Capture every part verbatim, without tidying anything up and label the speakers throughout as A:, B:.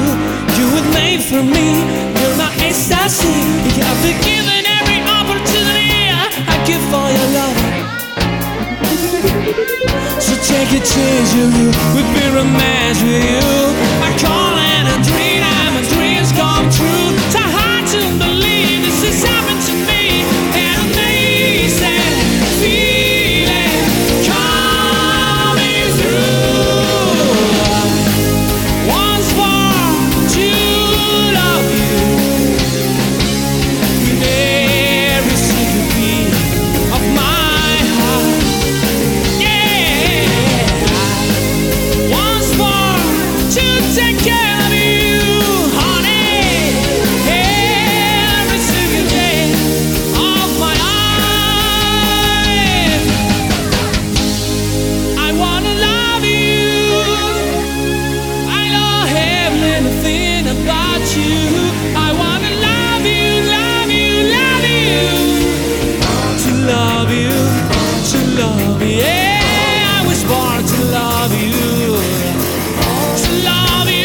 A: You were made for me. You're my ecstasy. You have been given every opportunity I give for your love. So take a chance with you, with me romance with you. I call it a dream, and my dreams come true. It's hard to believe this has happened to me. An amazing feeling coming through. Once more to love you with every single beat of my heart. Take care of you, honey, every single day of my life. I wanna love you. I don't have anything about you. I wanna love you, love you, love you. To love you, to love you. Yeah, I was born to love you. To love you.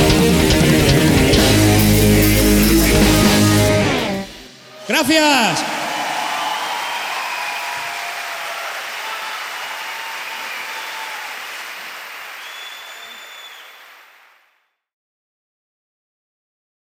B: Gracias.